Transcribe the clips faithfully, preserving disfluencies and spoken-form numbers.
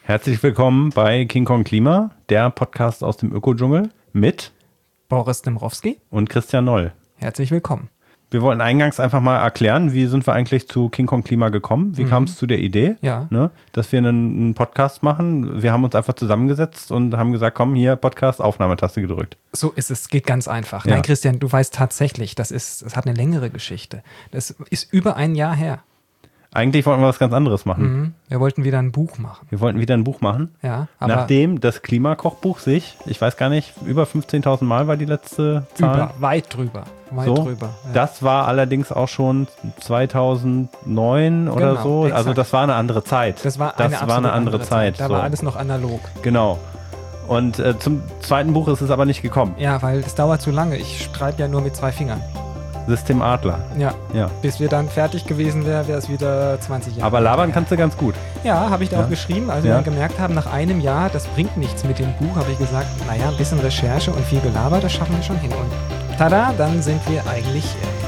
Herzlich willkommen bei King Kong Klima, der Podcast aus dem Ökodschungel mit Boris Dembrowski und Christian Noll. Herzlich willkommen. Wir wollten eingangs einfach mal erklären, wie sind wir eigentlich zu King Kong Klima gekommen? Wie mhm. kam es zu der Idee, ja. ne, dass wir einen, einen Podcast machen? Wir haben uns einfach zusammengesetzt und haben gesagt, komm, hier, Podcast, Aufnahmetaste gedrückt. So ist es, geht ganz einfach. Ja. Nein, Christian, du weißt tatsächlich, das ist, das hat eine längere Geschichte. Das ist über ein Jahr her. Eigentlich wollten wir was ganz anderes machen. Mhm. Wir wollten wieder ein Buch machen. Wir wollten wieder ein Buch machen. Ja, aber nachdem das Klimakochbuch sich, ich weiß gar nicht, über fünfzehntausend Mal war die letzte Zahl. Über, weit drüber. Weit so, drüber. Ja. Das war allerdings auch schon zweitausendneun oder genau, so. Exakt. Also das war eine andere Zeit. Das war eine, das war eine andere, andere Zeit. Zeit. Da so. war alles noch analog. Genau. Und äh, zum zweiten Buch ist es aber nicht gekommen. Ja, weil es dauert zu lange. Ich schreibe ja nur mit zwei Fingern. System Adler. Ja. ja. Bis wir dann fertig gewesen wären, wäre es wieder zwanzig Jahre. Aber labern kannst du ganz gut. Ja, habe ich da ja. auch geschrieben. Als wir ja. dann gemerkt haben, nach einem Jahr, das bringt nichts mit dem Buch, habe ich gesagt, naja, ein bisschen Recherche und viel Gelaber, das schaffen wir schon hin. Und tada, dann sind wir eigentlich...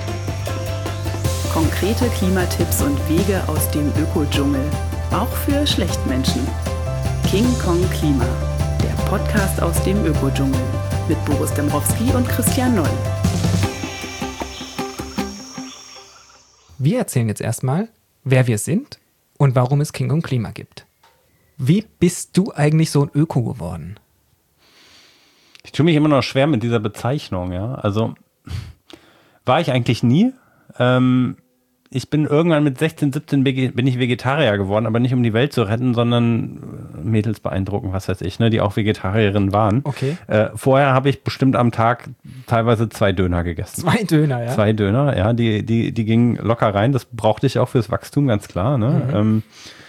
Konkrete Klimatipps und Wege aus dem Ökodschungel. Auch für Schlechtmenschen. King Kong Klima. Der Podcast aus dem Ökodschungel. Mit Boris Dembrowski und Christian Noll. Wir erzählen jetzt erstmal, wer wir sind und warum es King Kong Klima gibt. Wie bist du eigentlich so ein Öko geworden? Ich tue mich immer noch schwer mit dieser Bezeichnung, ja. Also war ich eigentlich nie. Ähm, ich bin irgendwann mit sechzehn, siebzehn bin ich Vegetarier geworden, aber nicht um die Welt zu retten, sondern Mädels beeindrucken, was weiß ich, ne, die auch Vegetarierinnen waren. Okay. Äh, vorher habe ich bestimmt am Tag teilweise zwei Döner gegessen. Zwei Döner, ja? Zwei Döner, ja, die, die, die gingen locker rein. Das brauchte ich auch fürs Wachstum, ganz klar, ne. Mhm. Ähm,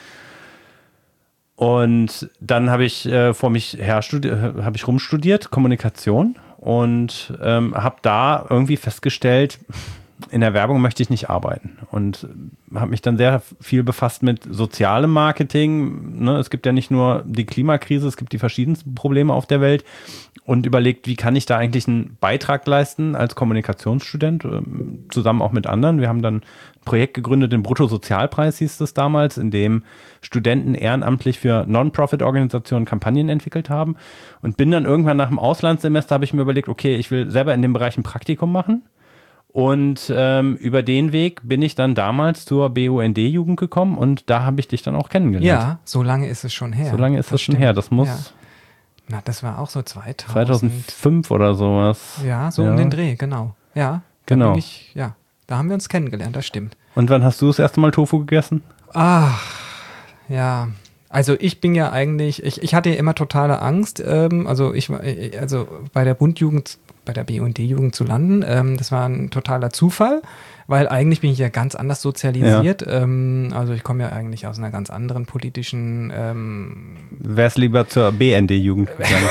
und dann habe ich äh, vor mich her studi- habe ich rumstudiert, Kommunikation, und ähm, habe da irgendwie festgestellt, in der Werbung möchte ich nicht arbeiten, und habe mich dann sehr viel befasst mit sozialem Marketing. Ne? Es gibt ja nicht nur die Klimakrise, es gibt die verschiedensten Probleme auf der Welt, und überlegt, wie kann ich da eigentlich einen Beitrag leisten als Kommunikationsstudent, zusammen auch mit anderen. Wir haben dann ein Projekt gegründet, den Bruttosozialpreis hieß es damals, in dem Studenten ehrenamtlich für Non-Profit-Organisationen Kampagnen entwickelt haben, und bin dann irgendwann nach dem Auslandssemester, habe ich mir überlegt, okay, ich will selber in dem Bereich ein Praktikum machen. Und ähm, über den Weg bin ich dann damals zur B U N D-Jugend gekommen, und da habe ich dich dann auch kennengelernt. Ja, so lange ist es schon her. So lange ist das es schon stimmt. her. Das muss ja. Na, das war auch so zweitausend. zweitausendfünf oder sowas. Ja, so ja. um den Dreh, genau. Ja, da genau. bin ich, ja, da haben wir uns kennengelernt, das stimmt. Und wann hast du das erste Mal Tofu gegessen? Ach, ja. Also ich bin ja eigentlich, ich, ich hatte ja immer totale Angst, ähm, also ich war, also bei der Bundjugend, bei der B U N D-Jugend zu landen, ähm, das war ein totaler Zufall, weil eigentlich bin ich ja ganz anders sozialisiert, ja. ähm, also ich komme ja eigentlich aus einer ganz anderen politischen... Ähm, Wär's lieber zur B N D-Jugend gegangen?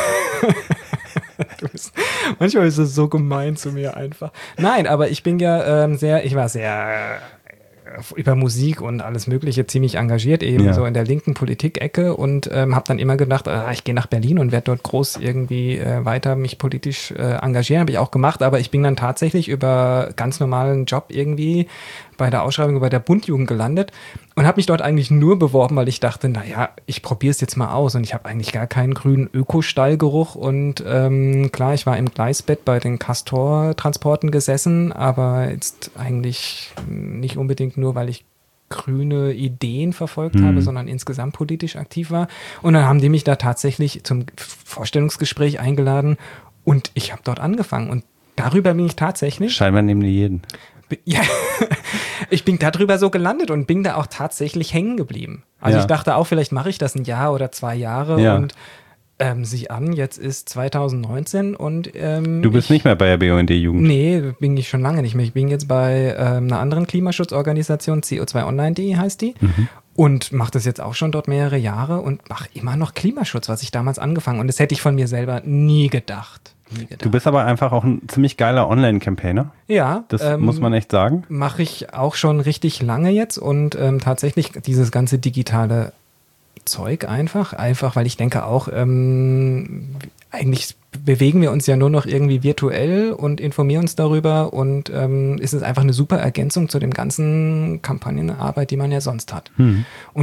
bist, manchmal ist es so gemein zu mir einfach. Nein, aber ich bin ja ähm, sehr, ich war sehr... über Musik und alles Mögliche ziemlich engagiert, eben ja. so in der linken Politik-Ecke, und ähm, habe dann immer gedacht, ah, ich gehe nach Berlin und werde dort groß irgendwie äh, weiter mich politisch äh, engagieren, habe ich auch gemacht, aber ich bin dann tatsächlich über ganz normalen Job irgendwie bei der Ausschreibung bei der Bundjugend gelandet und habe mich dort eigentlich nur beworben, weil ich dachte, naja, ich probiere es jetzt mal aus, und ich habe eigentlich gar keinen grünen Ökostallgeruch, und ähm, klar, ich war im Gleisbett bei den Castor-Transporten gesessen, aber jetzt eigentlich nicht unbedingt nur, weil ich grüne Ideen verfolgt mhm. habe, sondern insgesamt politisch aktiv war. Und dann haben die mich da tatsächlich zum Vorstellungsgespräch eingeladen, und ich habe dort angefangen, und darüber bin ich tatsächlich... Scheinbar nehmen die jeden. Ja, ich bin darüber so gelandet und bin da auch tatsächlich hängen geblieben. Also ja. ich dachte auch, vielleicht mache ich das ein Jahr oder zwei Jahre ja. und ähm, sieh an, jetzt ist zweitausendneunzehn und ähm, du bist ich, nicht mehr bei der B U N D-Jugend. Nee, bin ich schon lange nicht mehr. Ich bin jetzt bei ähm, einer anderen Klimaschutzorganisation, C O zwei Online punkt de heißt die. Mhm. Und mache das jetzt auch schon dort mehrere Jahre und mache immer noch Klimaschutz, was ich damals angefangen. Und das hätte ich von mir selber nie gedacht. Nie gedacht. Du bist aber einfach auch ein ziemlich geiler Online-Campaigner. Ja. Das ähm, muss man echt sagen. Mache ich auch schon richtig lange jetzt, und ähm, tatsächlich dieses ganze digitale Zeug einfach, einfach, weil ich denke auch, ähm, eigentlich bewegen wir uns ja nur noch irgendwie virtuell und informieren uns darüber, und ähm, ist es einfach eine super Ergänzung zu dem ganzen Kampagnenarbeit, die man ja sonst hat. Hm. Und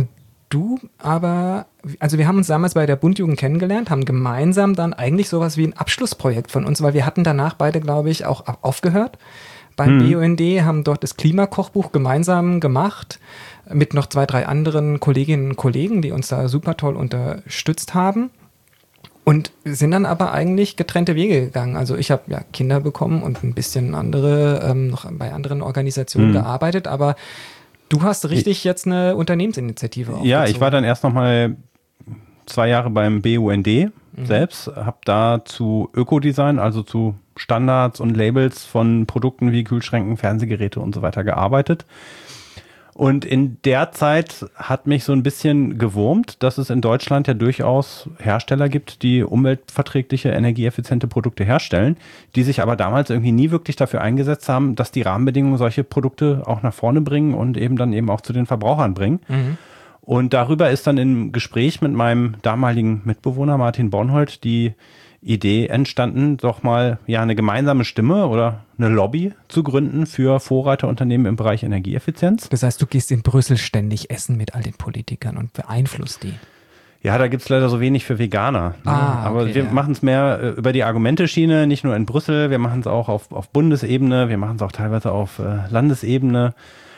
du aber, also wir haben uns damals bei der Bundjugend kennengelernt, haben gemeinsam dann eigentlich sowas wie ein Abschlussprojekt von uns, weil wir hatten danach beide, glaube ich, auch aufgehört beim hm. B U N D, haben dort das Klimakochbuch gemeinsam gemacht mit noch zwei, drei anderen Kolleginnen und Kollegen, die uns da super toll unterstützt haben. Und sind dann aber eigentlich getrennte Wege gegangen. Also ich habe ja Kinder bekommen und ein bisschen andere, ähm, noch bei anderen Organisationen mhm. gearbeitet, aber du hast richtig jetzt eine Unternehmensinitiative aufgezogen. Ja, ich war dann erst noch mal zwei Jahre beim B U N D mhm. selbst, habe da zu Ökodesign, also zu Standards und Labels von Produkten wie Kühlschränken, Fernsehgeräte und so weiter gearbeitet. Und in der Zeit hat mich so ein bisschen gewurmt, dass es in Deutschland ja durchaus Hersteller gibt, die umweltverträgliche, energieeffiziente Produkte herstellen, die sich aber damals irgendwie nie wirklich dafür eingesetzt haben, dass die Rahmenbedingungen solche Produkte auch nach vorne bringen und eben dann eben auch zu den Verbrauchern bringen. Mhm. Und darüber ist dann im Gespräch mit meinem damaligen Mitbewohner Martin Bornhold die Idee entstanden, doch mal ja eine gemeinsame Stimme oder eine Lobby zu gründen für Vorreiterunternehmen im Bereich Energieeffizienz. Das heißt, du gehst in Brüssel ständig essen mit all den Politikern und beeinflusst die. Ja, da gibt es leider so wenig für Veganer. Ne? Ah, aber okay, wir ja. machen es mehr äh, über die Argumenteschiene, nicht nur in Brüssel, wir machen es auch auf, auf Bundesebene, wir machen es auch teilweise auf äh, Landesebene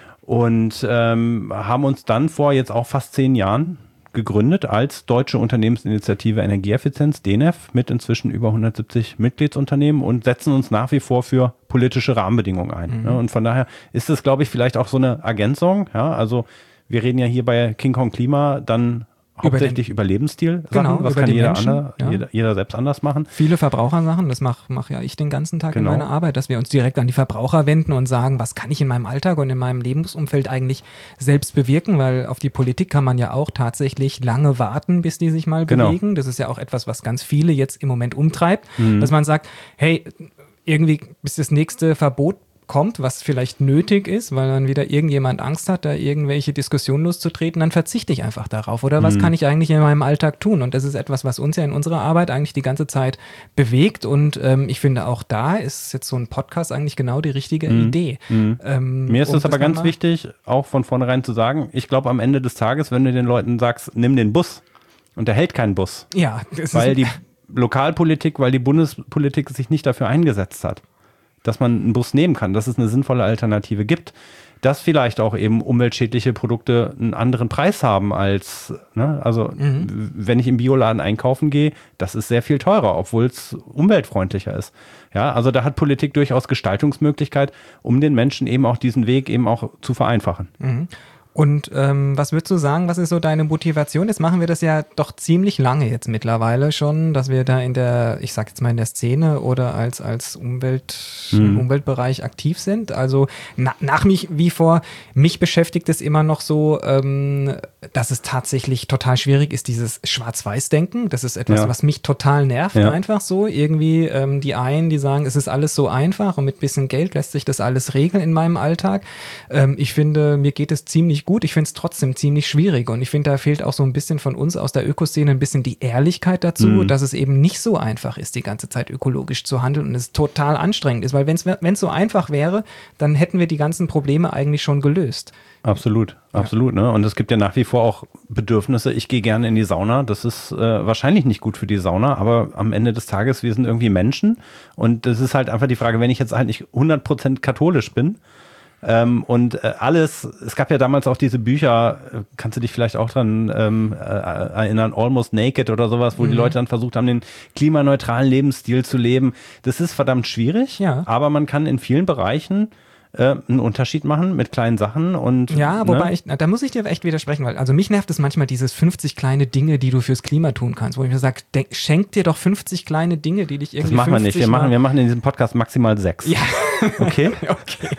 und ähm, haben uns dann vor jetzt auch fast zehn Jahren gegründet als Deutsche Unternehmensinitiative Energieeffizienz, D N E F, mit inzwischen über hundertsiebzig Mitgliedsunternehmen und setzen uns nach wie vor für politische Rahmenbedingungen ein. Mhm. Ja, und von daher ist es, glaube ich, vielleicht auch so eine Ergänzung. Ja, also wir reden ja hier bei King Kong Klima dann hauptsächlich über, den, über Lebensstil. Genau, was über kann jeder, Menschen, andere, ja. jeder, jeder selbst anders machen. Viele Verbrauchersachen, das mache mach ja ich den ganzen Tag genau. in meiner Arbeit, dass wir uns direkt an die Verbraucher wenden und sagen, was kann ich in meinem Alltag und in meinem Lebensumfeld eigentlich selbst bewirken, weil auf die Politik kann man ja auch tatsächlich lange warten, bis die sich mal genau. bewegen. Das ist ja auch etwas, was ganz viele jetzt im Moment umtreibt, mhm. dass man sagt, hey, irgendwie bis das nächste Verbot kommt, was vielleicht nötig ist, weil dann wieder irgendjemand Angst hat, da irgendwelche Diskussionen loszutreten, dann verzichte ich einfach darauf. Oder was mhm. kann ich eigentlich in meinem Alltag tun? Und das ist etwas, was uns ja in unserer Arbeit eigentlich die ganze Zeit bewegt. Und ähm, ich finde, auch da ist jetzt so ein Podcast eigentlich genau die richtige mhm. Idee. Mhm. Ähm, Mir ist um es aber ganz wichtig, auch von vornherein zu sagen, ich glaube am Ende des Tages, wenn du den Leuten sagst, nimm den Bus und der hält keinen Bus. Ja, das weil ist die Lokalpolitik, weil die Bundespolitik sich nicht dafür eingesetzt hat, dass man einen Bus nehmen kann, dass es eine sinnvolle Alternative gibt, dass vielleicht auch eben umweltschädliche Produkte einen anderen Preis haben als, ne, also mhm. wenn ich im Bioladen einkaufen gehe, das ist sehr viel teurer, obwohl es umweltfreundlicher ist. Ja, also da hat Politik durchaus Gestaltungsmöglichkeit, um den Menschen eben auch diesen Weg eben auch zu vereinfachen. Mhm. Und ähm, was würdest du sagen, was ist so deine Motivation? Jetzt machen wir das ja doch ziemlich lange jetzt mittlerweile schon, dass wir da in der, ich sag jetzt mal in der Szene oder als, als Umwelt, mhm. im Umweltbereich aktiv sind. Also na, nach mich wie vor, mich beschäftigt es immer noch so, ähm, dass es tatsächlich total schwierig ist, dieses Schwarz-Weiß-Denken. Das ist etwas, ja. was mich total nervt, ja. einfach so. Irgendwie ähm, die einen, die sagen, es ist alles so einfach und mit ein bisschen Geld lässt sich das alles regeln in meinem Alltag. Ähm, ich finde, mir geht es ziemlich gut. Ich finde es trotzdem ziemlich schwierig und ich finde, da fehlt auch so ein bisschen von uns aus der Ökoszene ein bisschen die Ehrlichkeit dazu, mhm. dass es eben nicht so einfach ist, die ganze Zeit ökologisch zu handeln und es total anstrengend ist, weil wenn es so einfach wäre, dann hätten wir die ganzen Probleme eigentlich schon gelöst. Absolut, absolut. Ja. Ne? Und es gibt ja nach wie vor auch Bedürfnisse. Ich gehe gerne in die Sauna. Das ist äh, wahrscheinlich nicht gut für die Sauna, aber am Ende des Tages, wir sind irgendwie Menschen und das ist halt einfach die Frage, wenn ich jetzt halt nicht hundert Prozent katholisch bin, Ähm, und äh, alles, es gab ja damals auch diese Bücher, äh, kannst du dich vielleicht auch dran ähm, äh, erinnern, Almost Naked oder sowas, wo mhm. die Leute dann versucht haben, den klimaneutralen Lebensstil zu leben. Das ist verdammt schwierig, ja. aber man kann in vielen Bereichen äh, einen Unterschied machen mit kleinen Sachen. Und ja, wobei ne? ich, da muss ich dir echt widersprechen, weil also mich nervt es manchmal dieses fünfzig kleine Dinge, die du fürs Klima tun kannst, wo ich mir sage, schenk dir doch fünfzig kleine Dinge, die dich irgendwie Das machen wir nicht, wir machen, wir machen in diesem Podcast maximal sechs. Ja. Okay? Okay.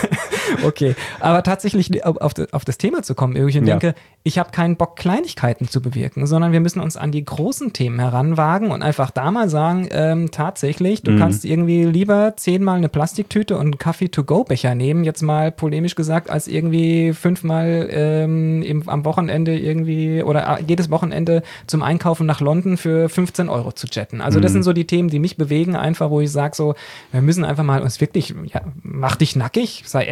Okay, aber tatsächlich auf das, auf das Thema zu kommen, ich denke, ja. ich habe keinen Bock, Kleinigkeiten zu bewirken, sondern wir müssen uns an die großen Themen heranwagen und einfach da mal sagen, ähm, tatsächlich, du mhm. kannst irgendwie lieber zehnmal eine Plastiktüte und einen Kaffee-to-go-Becher nehmen, jetzt mal polemisch gesagt, als irgendwie fünfmal ähm, im, am Wochenende irgendwie oder jedes Wochenende zum Einkaufen nach London für fünfzehn Euro zu jetten. Also das mhm. sind so die Themen, die mich bewegen, einfach, wo ich sage so, wir müssen einfach mal uns wirklich, ja, mach dich nackig, sei ehrlich,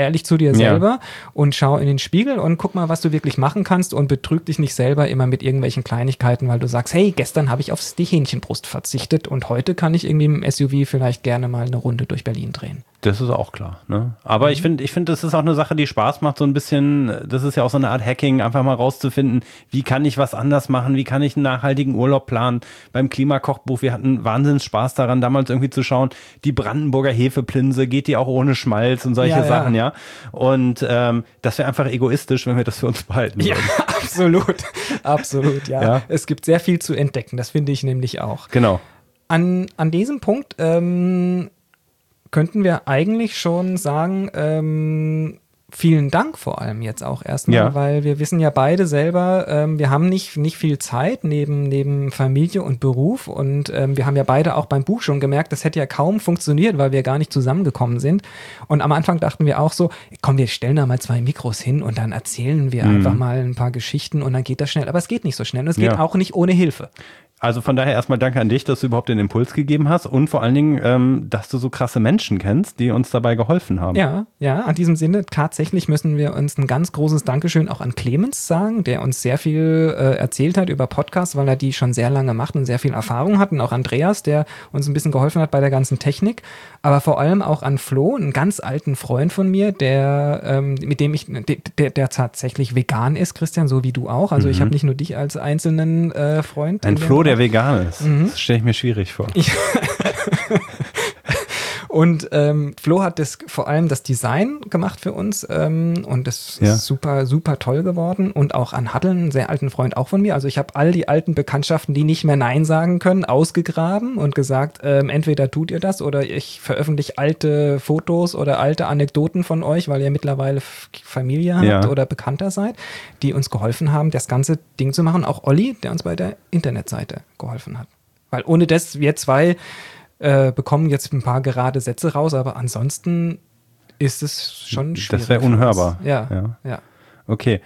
ehrlich zu dir Ja. selber und schau in den Spiegel und guck mal, was du wirklich machen kannst und betrüg dich nicht selber immer mit irgendwelchen Kleinigkeiten, weil du sagst, hey, gestern habe ich auf die Hähnchenbrust verzichtet und heute kann ich irgendwie im S U V vielleicht gerne mal eine Runde durch Berlin drehen. Das ist auch klar. Ne? Aber mhm. ich finde, ich finde, das ist auch eine Sache, die Spaß macht, so ein bisschen, das ist ja auch so eine Art Hacking, einfach mal rauszufinden, wie kann ich was anders machen, wie kann ich einen nachhaltigen Urlaub planen. Beim Klimakochbuch, wir hatten wahnsinnig Spaß daran, damals irgendwie zu schauen, die Brandenburger Hefeplinse, geht die auch ohne Schmalz und solche Ja, ja. Sachen, ja. Und ähm, das wäre einfach egoistisch, wenn wir das für uns behalten würden. Ja, absolut. Absolut, ja. Ja. Es gibt sehr viel zu entdecken, das finde ich nämlich auch. Genau. An, an diesem Punkt ähm, könnten wir eigentlich schon sagen, ähm, vielen Dank vor allem jetzt auch erstmal, Ja. weil wir wissen ja beide selber, ähm, wir haben nicht, nicht viel Zeit neben, neben Familie und Beruf und ähm, wir haben ja beide auch beim Buch schon gemerkt, das hätte ja kaum funktioniert, weil wir gar nicht zusammengekommen sind. Und am Anfang dachten wir auch so, komm, wir stellen da mal zwei Mikros hin und dann erzählen wir Mhm. einfach mal ein paar Geschichten und dann geht das schnell. Aber es geht nicht so schnell und es geht Ja. auch nicht ohne Hilfe. Also von daher erstmal danke an dich, dass du überhaupt den Impuls gegeben hast und vor allen Dingen, ähm, dass du so krasse Menschen kennst, die uns dabei geholfen haben. Ja, ja, an diesem Sinne tatsächlich müssen wir uns ein ganz großes Dankeschön auch an Clemens sagen, der uns sehr viel äh, erzählt hat über Podcasts, weil er die schon sehr lange macht und sehr viel Erfahrung hat und auch Andreas, der uns ein bisschen geholfen hat bei der ganzen Technik, aber vor allem auch an Flo, einen ganz alten Freund von mir, der ähm, mit dem ich, der, der tatsächlich vegan ist, Christian, so wie du auch, also Mhm. ich habe nicht nur dich als einzelnen äh, Freund. Ein in dem Flo, der Bereich. vegan ist. Mhm. Das stelle ich mir schwierig vor. Und ähm, Flo hat das vor allem das Design gemacht für uns ähm, und das Ja. ist super, super toll geworden. Und auch an Hattel, einen sehr alten Freund auch von mir. Also ich habe all die alten Bekanntschaften, die nicht mehr Nein sagen können, ausgegraben und gesagt, ähm, entweder tut ihr das oder ich veröffentliche alte Fotos oder alte Anekdoten von euch, weil ihr mittlerweile F- Familie habt Ja. oder Bekannter seid, die uns geholfen haben, das ganze Ding zu machen. Auch Olli, der uns bei der Internetseite geholfen hat. Weil ohne das, wir zwei äh, bekommen jetzt ein paar gerade Sätze raus, aber ansonsten ist es schon schwierig. Das wäre für uns. unhörbar. Ja, Ja. ja, Okay.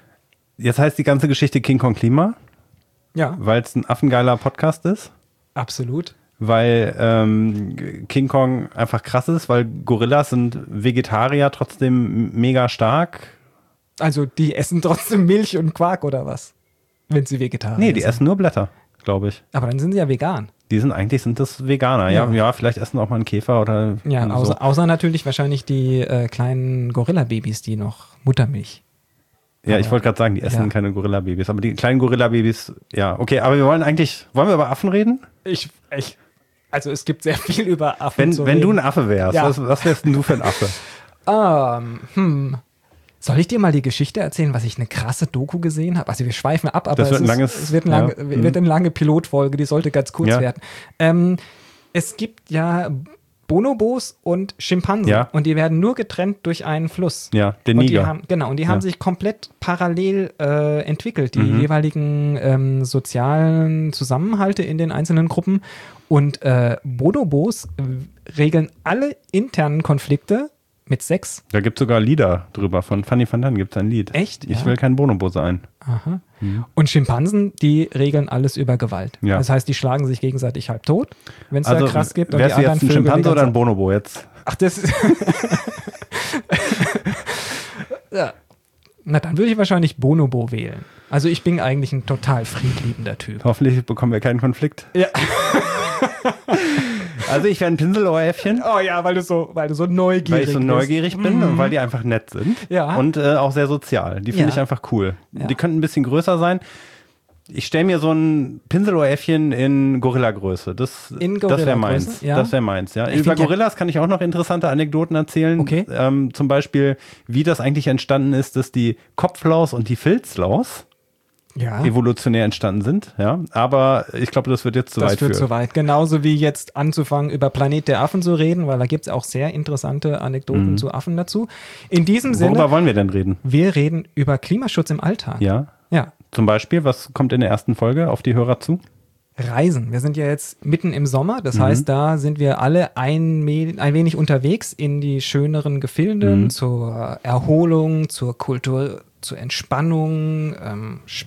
Jetzt heißt die ganze Geschichte King Kong Klima, ja, weil es ein affengeiler Podcast ist, absolut. weil ähm, King Kong einfach krass ist, weil Gorillas sind Vegetarier, trotzdem mega stark. Also die essen trotzdem Milch und Quark oder was? Wenn sie Vegetarier Nee, die sind. essen nur Blätter, glaube ich. Aber dann sind sie ja vegan. Die sind eigentlich sind das Veganer, ja. Ja. Ja, vielleicht essen auch mal einen Käfer oder Ja, so. außer, außer natürlich wahrscheinlich die äh, kleinen Gorilla-Babys, die noch Muttermilch. Ja, ich aber- wollte gerade sagen, die essen ja. keine Gorilla-Babys, aber die kleinen Gorilla-Babys, ja, okay, aber wir wollen eigentlich, wollen wir über Affen reden? Ich, ich, also es gibt sehr viel über Affen Wenn, zu wenn du reden. ein Affe wärst, Ja. was, was wärst denn du für ein Affe? Ähm, hm. Soll ich dir mal die Geschichte erzählen, was ich eine krasse Doku gesehen habe? Also wir schweifen ab, aber Das wird es, ein ist, langes- es wird, ein lange, ja. wird eine lange Pilotfolge, die sollte ganz kurz Ja. werden. Ähm, es gibt ja Bonobos und Schimpansen Ja. und die werden nur getrennt durch einen Fluss. Ja, den Und die Niger. haben, genau, und die Ja. haben sich komplett parallel äh, entwickelt, die Mhm. jeweiligen ähm, sozialen Zusammenhalte in den einzelnen Gruppen. Und äh, Bonobos äh, regeln alle internen Konflikte mit Sex. Da gibt es sogar Lieder drüber, von Fanny van Dann gibt es ein Lied. Echt? Ich Ja. will kein Bonobo sein. Aha. Und Schimpansen, die regeln alles über Gewalt. Ja. Das heißt, die schlagen sich gegenseitig halb tot, wenn es Also, da krass gibt. Und die wärst du anderen jetzt ein Vögel Schimpanse die oder ein ganze- Bonobo jetzt? Ach, das ist. Ja. Na, dann würde ich wahrscheinlich Bonobo wählen. Also ich bin eigentlich ein total friedliebender Typ. Hoffentlich bekommen wir keinen Konflikt. Ja. Also ich wäre ein Pinselohrhäffchen, Oh ja, weil du so, weil du so neugierig weil ich so bist. neugierig bin und weil die einfach nett sind. Ja. Und äh, auch sehr sozial. Die finde Ja. ich einfach cool. Ja. Die könnten ein bisschen größer sein. Ich stelle mir so ein Pinselohrhäffchen in Gorilla-Größe. Das, In das wäre Gorilla-Größe, meins. ja. Das wäre meins, ja. Ich Über find ja- Gorillas kann ich auch noch interessante Anekdoten erzählen. Okay. Ähm, zum Beispiel, wie das eigentlich entstanden ist, dass die Kopflaus und die Filzlaus Ja. evolutionär entstanden sind. Ja. Aber ich glaube, das wird jetzt zu Das weit führt führen. zu weit. Genauso wie jetzt anzufangen, über Planet der Affen zu reden, weil da gibt es auch sehr interessante Anekdoten zu Affen dazu. In diesem Sinne, Worüber wollen wir denn reden? wir reden über Klimaschutz im Alltag. Ja. Ja. Zum Beispiel, was kommt in der ersten Folge auf die Hörer zu? Reisen. Wir sind ja jetzt mitten im Sommer, das Mhm. heißt, da sind wir alle ein, me- ein wenig unterwegs in die schöneren Gefilde, Mhm. zur Erholung, zur Kultur, zur Entspannung, ähm,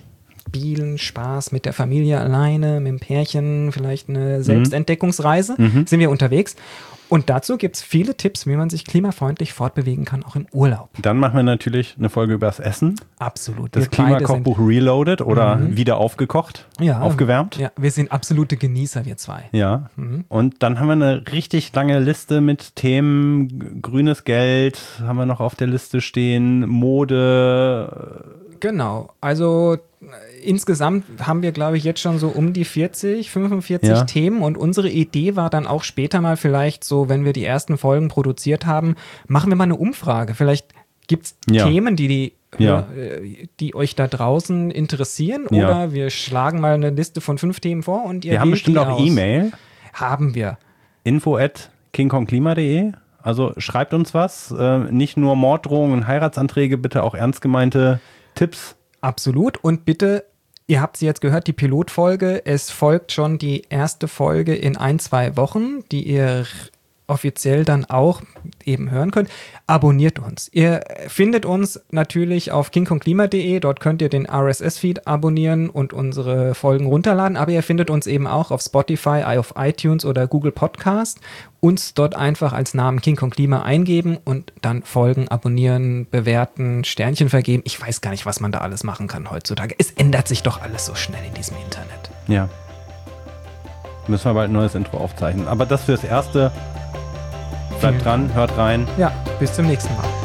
Spielen, Spaß mit der Familie alleine, mit dem Pärchen, vielleicht eine Selbstentdeckungsreise, mhm. sind wir unterwegs. Und dazu gibt es viele Tipps, wie man sich klimafreundlich fortbewegen kann, auch im Urlaub. Dann machen wir natürlich eine Folge über das Essen. Absolut. Das Klimakochbuch Reloaded oder mhm. wieder aufgekocht, ja, aufgewärmt. Ja, wir sind absolute Genießer, wir zwei. Ja, mhm. Und dann haben wir eine richtig lange Liste mit Themen. Grünes Geld haben wir noch auf der Liste stehen, Mode. Genau, also insgesamt haben wir, glaube ich, jetzt schon so um die vierzig, fünfundvierzig ja. Themen und unsere Idee war dann auch später mal vielleicht so, wenn wir die ersten Folgen produziert haben, machen wir mal eine Umfrage. Vielleicht gibt es ja. Themen, die, die, ja. äh, die euch da draußen interessieren ja. oder wir schlagen mal eine Liste von fünf Themen vor und ihr Wir haben bestimmt auch E-Mail. Haben wir. info at kingkongklima punkt de. Also schreibt uns was. Äh, nicht nur Morddrohungen und Heiratsanträge, bitte auch ernst gemeinte Tipps. Absolut. Und bitte, ihr habt sie jetzt gehört, die Pilotfolge. Es folgt schon die erste Folge in ein, zwei Wochen, die ihr offiziell dann auch eben hören könnt. Abonniert uns. Ihr findet uns natürlich auf kingkongklima punkt de. Dort könnt ihr den R S S-Feed abonnieren und unsere Folgen runterladen. Aber ihr findet uns eben auch auf Spotify, auf iTunes oder Google Podcast. Uns dort einfach als Namen King Kong Klima eingeben und dann folgen, abonnieren, bewerten, Sternchen vergeben. Ich weiß gar nicht, was man da alles machen kann heutzutage. Es ändert sich doch alles so schnell in diesem Internet. Ja. Müssen wir bald ein neues Intro aufzeichnen. Aber das fürs Erste. Bleibt dran, hört rein. Ja, bis zum nächsten Mal.